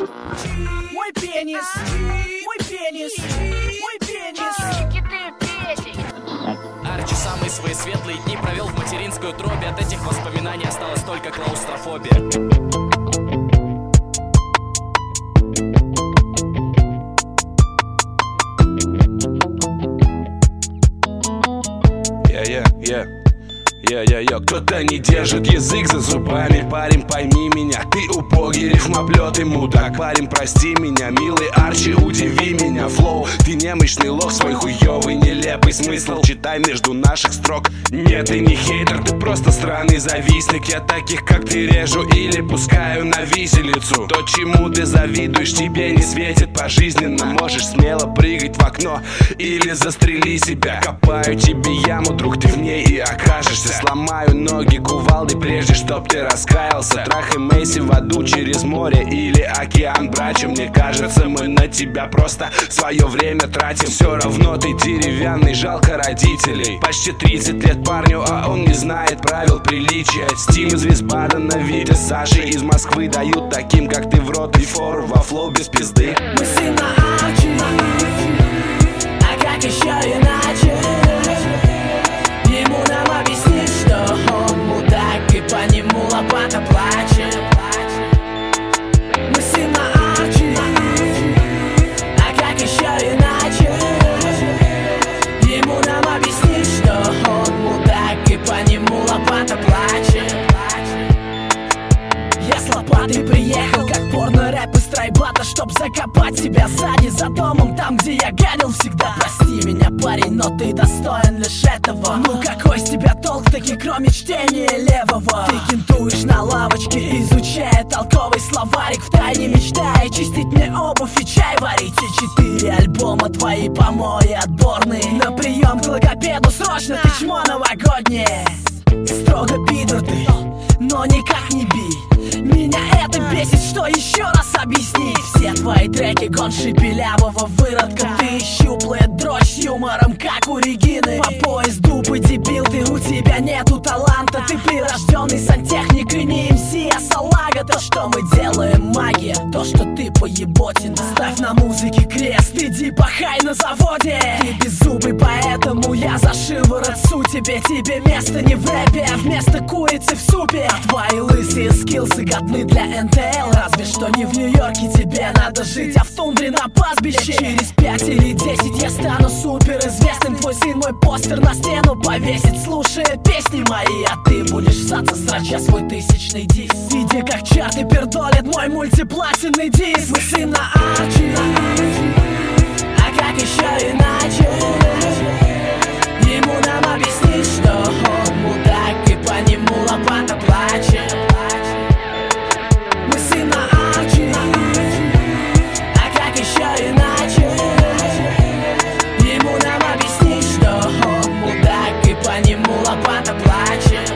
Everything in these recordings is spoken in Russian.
Мой пенис, мой пенис, мой пенис. Арчи самые свои светлые дни провел в материнской утробе. От этих воспоминаний осталась только клаустрофобия. Кто-то не держит язык за зубами. Парень, пойми меня, ты убогий рифмоплет и мудак. Парень, прости меня, милый Арчи, удиви меня. Флоу, ты немощный лох, свой хуёвый нелепый смысл читай между наших строк. Нет, ты не хейтер, ты просто странный завистник. Я таких, как ты, режу или пускаю на виселицу. То, чему ты завидуешь, тебе не светит пожизненно. Можешь смело прыгать в окно или застрели себя. Копаю тебе яму, друг, ты в ней и окажешься. Сломаю ноги кувалдой, прежде чтоб ты раскаялся. Трахай Мэйси в аду через море или океан, брача. Мне кажется, мы на тебя просто свое время тратим. Все равно ты деревянный, жалко родителей. Почти 30 лет парню, а он не знает правил приличия. Стим из Висбадена, Витя, Саши из Москвы дают таким, как ты, в рот и фору во флоу без пизды. Мы сына Арчи, а как еще иначе? Ему нам объяснить, что он мудак, и по нему лопата плачет. Мы сына Арчи, а как еще иначе? Ему нам объяснить, что он мудак, и по нему лопата плачет. Я с лопатой приехал, как порно-рэп из трайбата, чтоб закопать себя сзади за домом, там, где я гадил всегда. Прости меня, парень, но ты достоин лишь этого. Ну какой с тебя толк таки, кроме чтения левого? Ты кентуешь на лавочке, изучая толковый словарик, втайне мечтая чистить мне обувь и чай варить. И 4 альбома твои помои отборные. На прием к логопеду срочно, ты чмо новогоднее. Строго пидор ты, но никак не би. Меня это бесит, что еще раз объясни. Все твои треки гон шепелявого выродка. Ты щуплая дрочь с юмором, как у Регины. По пояс дупы, дебил, ты, у тебя нету таланта. Ты прирожденный сантехник и не МС, а салага. То, что мы делаем, магия. То, что ты поеботина. Ставь на музыке крест, иди пахай на заводе. Ты беззубый, поэтому я за шиворот су тебе. Тебе место не в рэпе, а вместо курицы в супе. А твои лысые скиллсы годны для НТЛ. Разве что не в Нью-Йорке, тебе надо жить, а в тундре на пастбище. Через 5 или 10 я стану суперизвестным. Твой сын мой постер на стену повесит, слушая песни мои. А ты будешь ссаться, срача свой тысячный диск. Видя, как чарты пердолят мой мультиплатинный диск. Мы сын на Арчи, а как еще иначе? Ему нам объяснить, что он мудак, и по нему лопата плачет. Мы сын на Арчи, а как еще иначе? Ему нам объяснить, что он мудак, и по нему лопата плачет.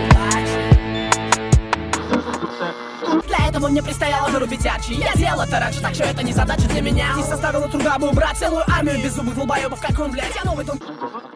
Для этого мне предстояло вырубить Арчи. Я делал это раньше, так что это не задача для меня. Не составило труда бы убрать целую армию беззубых долбоебов, как он, блядь. Я новый тон.